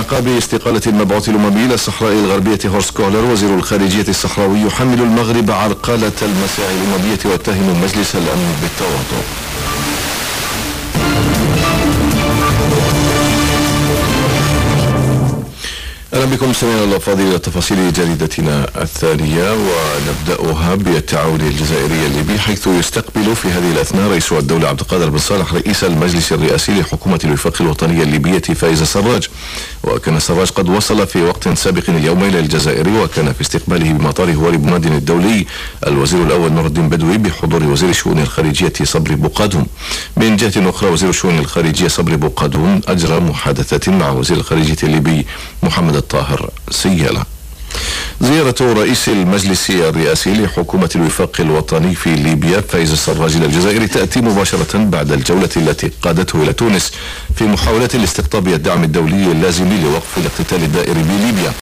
أعقاب استقالة المبعوث الأممي إلى الصحراء الغربية هورست كولر، وزير الخارجية الصحراوي يحمل المغرب عرقلة المساعي الأممية ويتهم مجلس الأمن بالتواطؤ. أهلا بكم مستمعينا الأفاضل إلى تفاصيل جريدتنا الثانية، ونبدأها بالتعاون الجزائري الليبي، حيث يستقبل في هذه الأثناء رئيس الدولة عبد القادر بن صالح رئيس المجلس الرئاسي لحكومة الوفاق الوطنية الليبية فايز السراج. وكان السراج قد وصل في وقت سابق اليوم إلى الجزائر، وكان في استقباله بمطار هواري بومدين الدولي الوزير الأول نور الدين بدوي بحضور وزير الشؤون الخارجية صبري بوقادون. من جهة أخرى، وزير الشؤون الخارجية صبري بوقادون أجرى محادثات مع وزير الخارجية الليبي محمد الطاهر سيالة. زيارة رئيس المجلس الرئاسي لحكومة الوفاق الوطني في ليبيا فايز السراج إلى الجزائر تأتي مباشرة بعد الجولة التي قادته إلى تونس في محاولة لاستقطاب الدعم الدولي اللازم لوقف الاقتتال الدائري بليبيا.